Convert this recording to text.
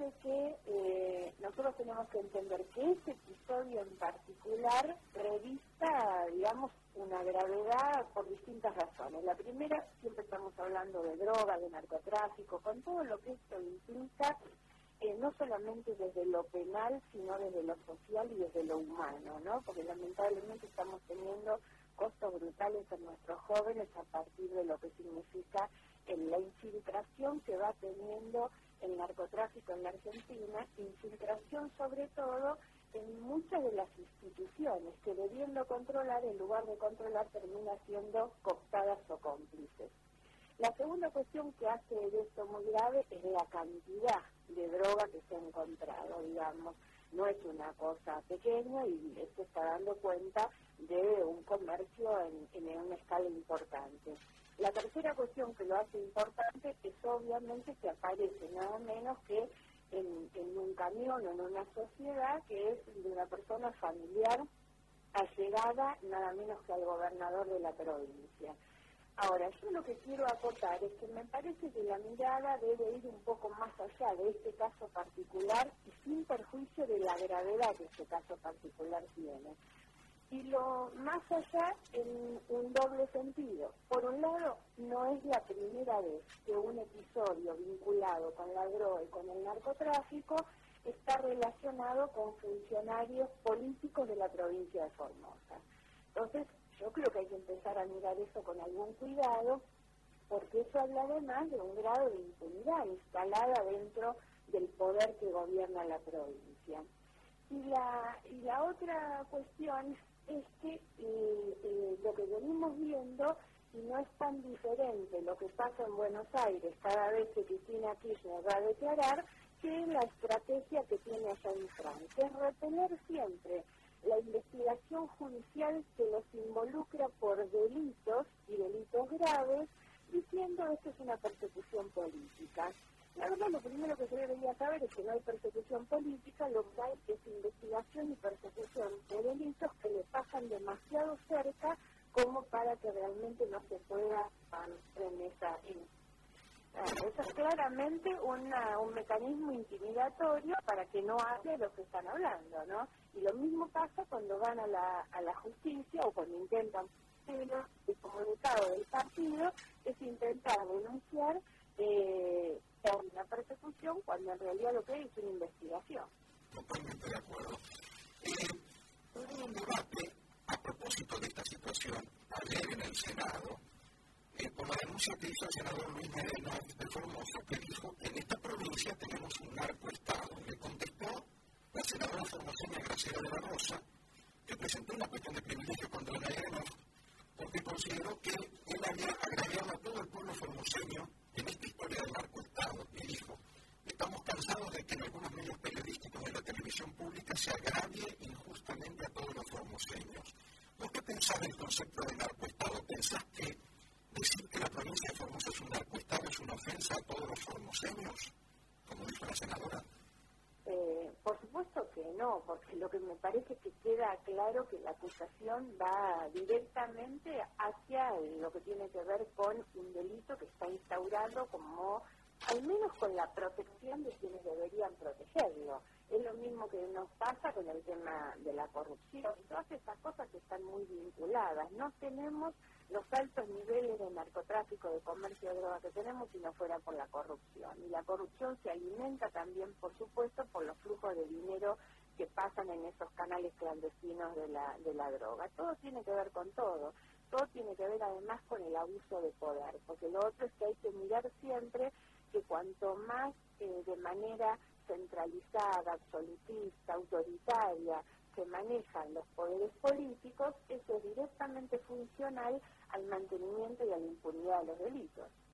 parece que nosotros tenemos que entender que ese episodio en particular revista, digamos, una gravedad por distintas razones. La primera, siempre estamos hablando de droga, de narcotráfico, con todo lo que esto implica, no solamente desde lo penal, sino desde lo social y desde lo humano, ¿no? Porque lamentablemente estamos teniendo costos brutales en nuestros jóvenes a partir de lo que significa la infiltración que va teniendo el narcotráfico en la Argentina, infiltración sobre todo en muchas de las instituciones que, debiendo controlar, en lugar de controlar, termina siendo cooptadas o cómplices. La segunda cuestión que hace de esto muy grave es la cantidad de droga que se ha encontrado, digamos. No es una cosa pequeña y se está dando cuenta de un comercio en una escala importante. La tercera cuestión que lo hace importante es obviamente que aparece nada menos que en un camión o en una sociedad que es de una persona familiar allegada nada menos que al gobernador de la provincia. Ahora, yo lo que quiero acotar es que me parece que la mirada debe ir un poco más allá de este caso particular y sin perjuicio de la gravedad que este caso particular tiene. Y lo más allá en un doble sentido. Por un lado, no es la primera vez que un episodio vinculado con la droga y con el narcotráfico está relacionado con funcionarios políticos de la provincia de Formosa. Entonces, yo creo que hay que empezar a mirar eso con algún cuidado, porque eso habla además de un grado de impunidad instalada dentro del poder que gobierna la provincia. Y la otra cuestión es que lo que venimos viendo, y no es tan diferente lo que pasa en Buenos Aires cada vez que Cristina Kirchner va a declarar, que la estrategia que tiene allá en Francia es retener siempre la investigación judicial que los involucra por delitos y delitos graves, diciendo esto es una persecución política. La verdad, lo primero que se debería saber es que no hay persecución política, lo que hay es investigación y persecución de delitos que le pasan demasiado cerca como para que realmente no se pueda avanzar en esa... Eso es claramente un mecanismo intimidatorio para que no hable lo que están hablando, ¿no? Y lo mismo pasa cuando van a la justicia o cuando intentan hacer el comunicado del partido, es intentar denunciar una persecución cuando en realidad lo que hay es una investigación. Totalmente de acuerdo. Hubo un debate a propósito de esta situación ayer en el Senado, por la denuncia que hizo el senador Luis Moreno de Formosa, que dijo que en esta provincia tenemos un narcoestado. Le contestó la senadora formoseña Graciela de la Rosa, que presentó una cuestión de privilegio contra Nayarenov, porque consideró que él había agraviado a todo el pueblo formoseño en esta historia del narcoestado. Y dijo, estamos cansados de que en algunos medios periodísticos de la televisión pública se agravie injustamente a todos los formoseños. ¿Vos qué pensás del concepto de narcoestado? ¿Pensás que decir que la provincia de Formosa es un narcoestado es una ofensa a todos los formoseños, como dijo la senadora? Por supuesto que no, porque lo que me parece que queda claro que la acusación va directamente hacia lo que tiene que ver con un delito que está instaurado como, al menos con la protección de quienes deberían protegerlo. Es lo mismo que nos pasa con el tema de la corrupción. Todas esas cosas están muy vinculadas. No tenemos los altos niveles de narcotráfico, de comercio de droga que tenemos si no fuera por la corrupción. Y la corrupción se alimenta también, por supuesto, por los flujos de dinero que pasan en esos canales clandestinos de la droga. Todo tiene que ver con todo. Todo tiene que ver además con el abuso de poder, porque lo otro es que hay que mirar siempre que cuanto más de manera centralizada, absolutista, autoritaria, se manejan los poderes políticos, eso es directamente funcional al mantenimiento y a la impunidad de los delitos.